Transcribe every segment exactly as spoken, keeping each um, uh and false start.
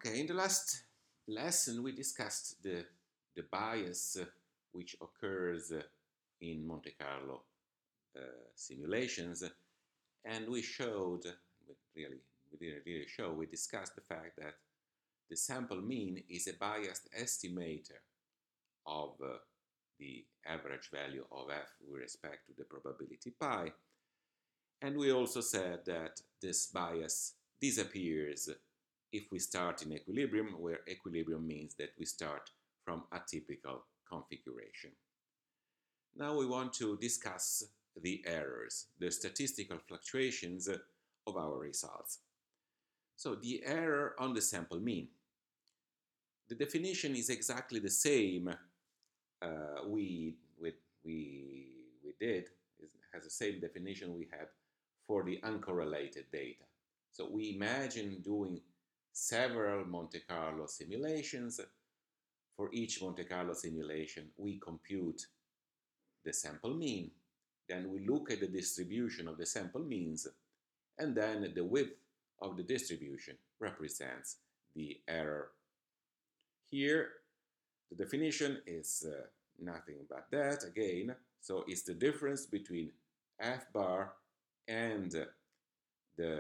Okay, in the last lesson we discussed the, the bias uh, which occurs uh, in Monte Carlo uh, simulations, and we showed, we really, we didn't really show, we discussed the fact that the sample mean is a biased estimator of uh, the average value of f with respect to the probability pi, and we also said that this bias disappears if we start in equilibrium, where equilibrium means that we start from a typical configuration. Now we want to discuss the errors, the statistical fluctuations of our results. So the error on the sample mean. The definition is exactly the same uh, we, we, we, we did, it has the same definition we had for the uncorrelated data. So we imagine doing several Monte Carlo simulations. For each Monte Carlo simulation, we compute the sample mean, then we look at the distribution of the sample means, and then the width of the distribution represents the error. Here, the definition is uh, nothing but that, again, so it's the difference between f bar and uh, the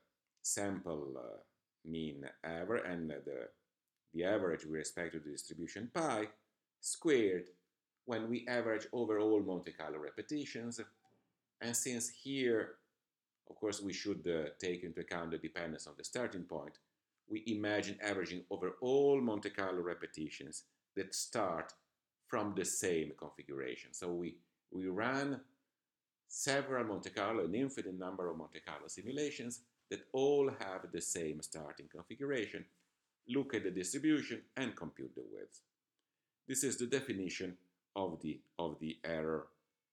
sample uh, mean average and the, the average with respect to the distribution pi squared when we average over all Monte Carlo repetitions. And since here, of course, we should uh, take into account the dependence on the starting point, we imagine averaging over all Monte Carlo repetitions that start from the same configuration. So we, we ran several Monte Carlo, an infinite number of Monte Carlo simulations that all have the same starting configuration, look at the distribution and compute the width. This is the definition of the, of the error.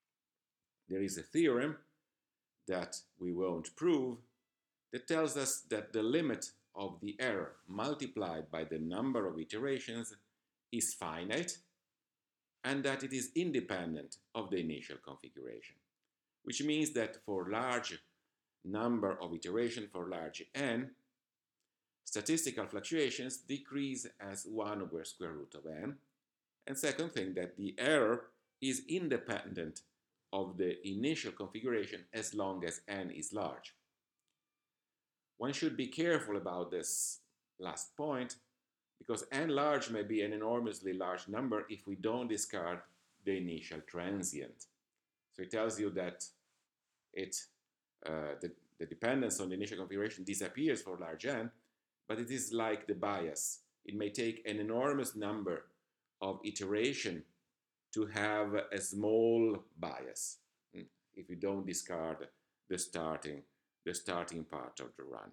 There is a theorem that we won't prove that tells us that the limit of the error multiplied by the number of iterations is finite and that it is independent of the initial configuration, which means that for large number of iteration for large n, statistical fluctuations decrease as one over square root of n. And second thing, that the error is independent of the initial configuration as long as n is large. One should be careful about this last point, because n large may be an enormously large number if we don't discard the initial transient. So it tells you that it, uh, the, the dependence on the initial configuration disappears for large n, but it is like the bias. It may take an enormous number of iteration to have a small bias if you don't discard the starting, the starting part of the run.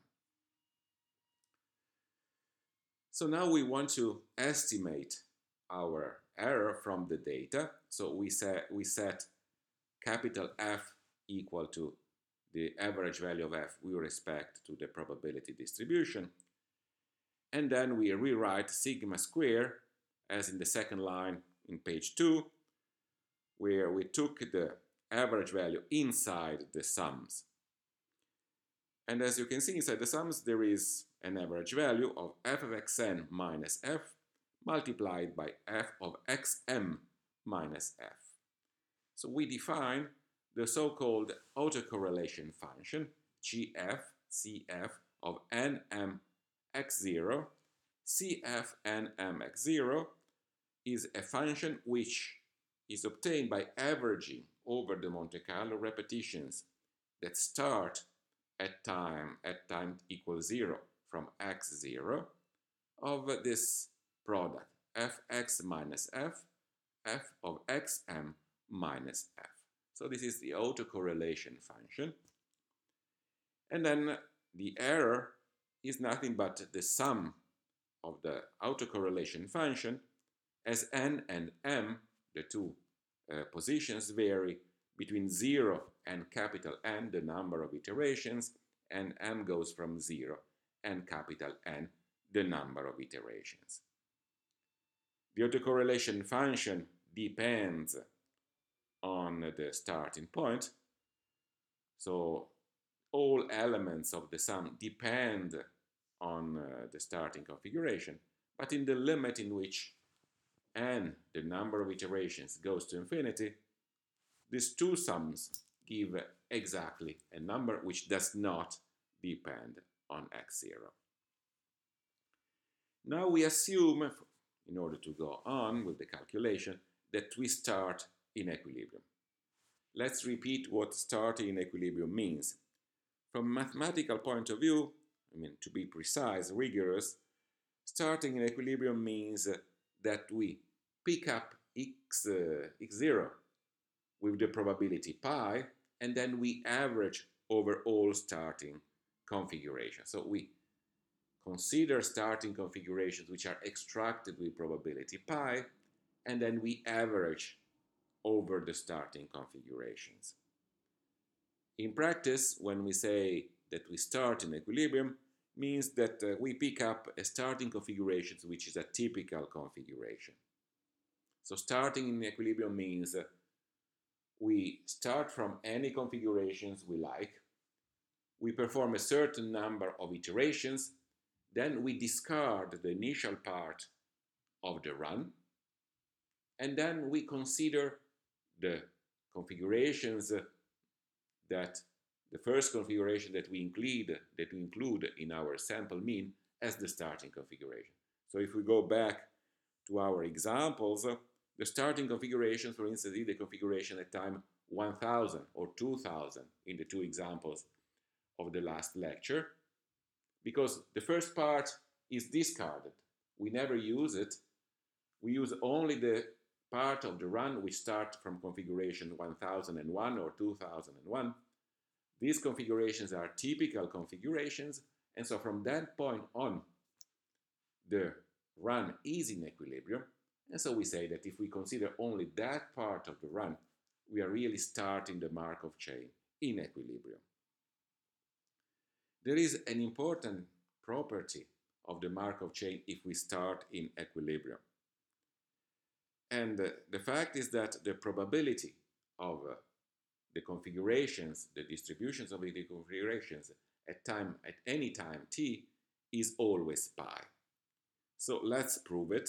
So now we want to estimate our error from the data. So we set, we set capital F equal to the average value of f with respect to the probability distribution. And then we rewrite sigma square as in the second line in page two, where we took the average value inside the sums. And as you can see, inside the sums, there is an average value of f of xn minus f multiplied by f of xm minus f. So we define the so-called autocorrelation function, gf, cf of nm x zero. Cf nm x zero is a function which is obtained by averaging over the Monte Carlo repetitions that start at time at time equals zero from x zero of this product fx minus f, f of xm minus f. So this is the autocorrelation function. And then the error is nothing but the sum of the autocorrelation function as n and m, the two uh, positions, vary between zero and capital N, the number of iterations, and m goes from zero and capital N, the number of iterations. The autocorrelation function depends on the starting point, so all elements of the sum depend on uh, the starting configuration, but in the limit in which n, the number of iterations, goes to infinity, these two sums give exactly a number which does not depend on x zero. Now we assume, in order to go on with the calculation, that we start in equilibrium. Let's repeat what starting in equilibrium means. From a mathematical point of view, I mean, to be precise, rigorous, starting in equilibrium means that we pick up x, uh, x zero with the probability pi, and then we average over all starting configurations. So we consider starting configurations which are extracted with probability pi, and then we average over the starting configurations. In practice, when we say that we start in equilibrium, means that uh, we pick up a starting configuration which is a typical configuration. So starting in equilibrium means uh, we start from any configurations we like, we perform a certain number of iterations, then we discard the initial part of the run, and then we consider the configurations that the first configuration that we include that we include in our sample mean as the starting configuration. So if we go back to our examples, the starting configurations, for instance, is the configuration at time one thousand or two thousand in the two examples of the last lecture, because the first part is discarded. We never use it. We use only the part of the run which starts from configuration one thousand one or two thousand one. These configurations are typical configurations, and so from that point on, the run is in equilibrium, and so we say that if we consider only that part of the run, we are really starting the Markov chain in equilibrium. There is an important property of the Markov chain if we start in equilibrium. And uh, the fact is that the probability of uh, the configurations, the distributions of the configurations at time, at any time t, is always pi. So let's prove it.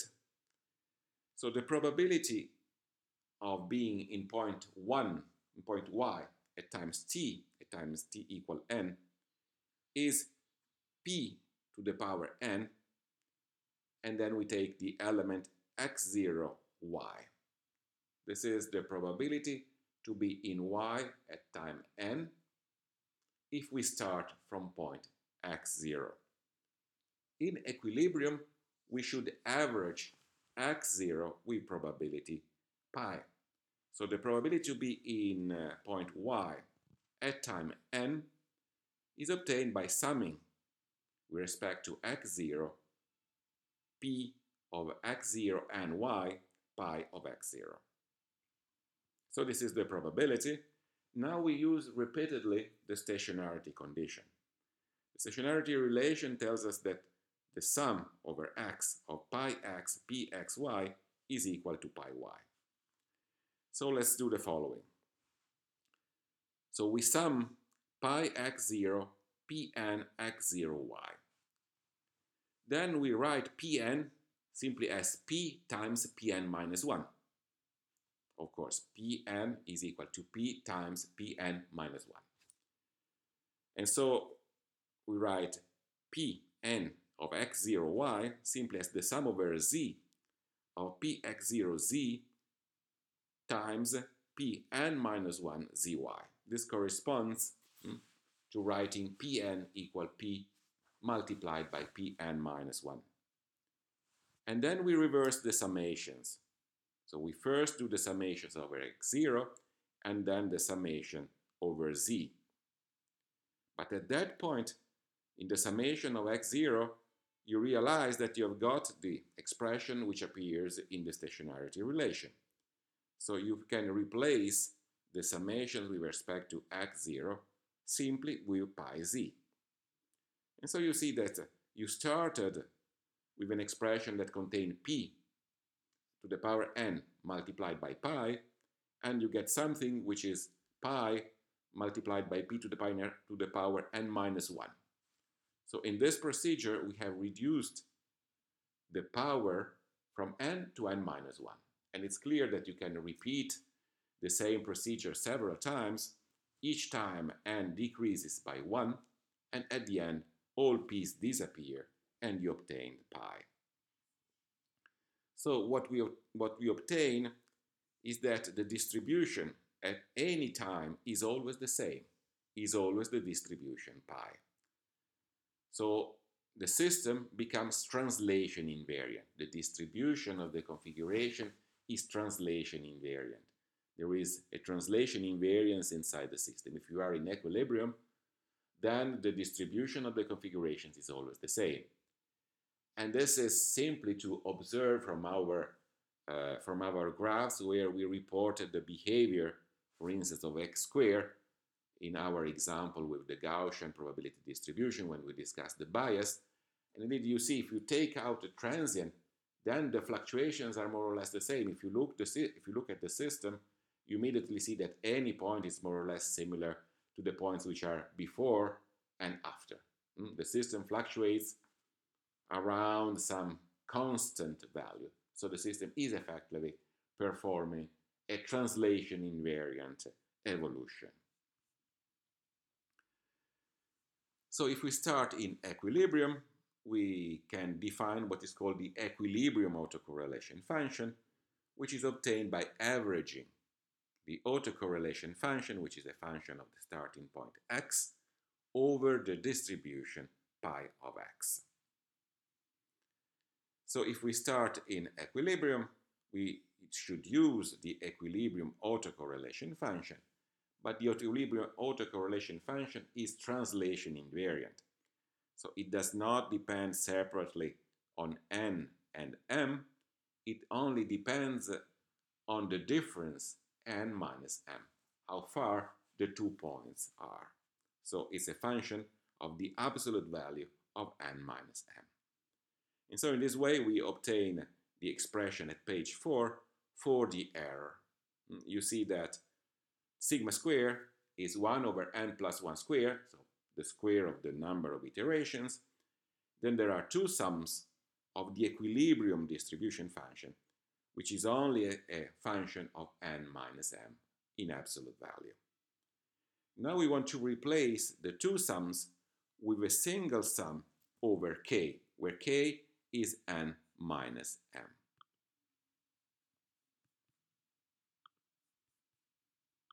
So the probability of being in point one, in point y, at times t, at times t equal n, is p to the power n, and then we take the element x zero y. This is the probability to be in y at time n if we start from point x zero. In equilibrium, we should average x zero with probability pi. So the probability to be in uh, point y at time n is obtained by summing with respect to x zero p of x zero and y pi of x zero. So this is the probability. Now we use repeatedly the stationarity condition. The stationarity relation tells us that the sum over x of pi x pxy is equal to pi y. So let's do the following. So we sum pi x zero pn x zero y. Then we write pn simply as p times pn minus one. Of course, pn is equal to p times pn minus one. And so we write pn of x zero y simply as the sum over z of px zero z times pn minus one zy. This corresponds hmm, to writing pn equal p multiplied by pn minus one. And then we reverse the summations. So we first do the summations over x zero and then the summation over z. But at that point, in the summation of x zero, you realize that you have got the expression which appears in the stationarity relation. So you can replace the summation with respect to x zero simply with pi z. And so you see that you started with an expression that contained p to the power n multiplied by pi, and you get something which is pi multiplied by p to the, pi to the power n minus one. So in this procedure, we have reduced the power from n to n minus one. And it's clear that you can repeat the same procedure several times. Each time n decreases by one, and at the end, all p's disappear, and you obtain pi. So what we, what we obtain is that the distribution at any time is always the same, is always the distribution pi. So the system becomes translation invariant. The distribution of the configuration is translation invariant. There is a translation invariance inside the system. If you are in equilibrium, then the distribution of the configurations is always the same. And this is simply to observe from our, uh, from our graphs where we reported the behavior, for instance, of x squared in our example with the Gaussian probability distribution when we discussed the bias. And indeed, you see, if you take out the transient, then the fluctuations are more or less the same. If you look, the, if you look at the system, you immediately see that any point is more or less similar to the points which are before and after. The system fluctuates around some constant value. So the system is effectively performing a translation invariant evolution. So if we start in equilibrium, we can define what is called the equilibrium autocorrelation function, which is obtained by averaging the autocorrelation function, which is a function of the starting point x, over the distribution pi of x. So if we start in equilibrium, we should use the equilibrium autocorrelation function, but the equilibrium autocorrelation function is translation invariant. So it does not depend separately on n and m, it only depends on the difference n minus m, how far the two points are. So it's a function of the absolute value of n minus m. And so in this way, we obtain the expression at page four for the error. You see that sigma square is one over n plus one square, so the square of the number of iterations. Then there are two sums of the equilibrium distribution function, which is only a, a function of n minus m in absolute value. Now we want to replace the two sums with a single sum over k, where k is n minus m.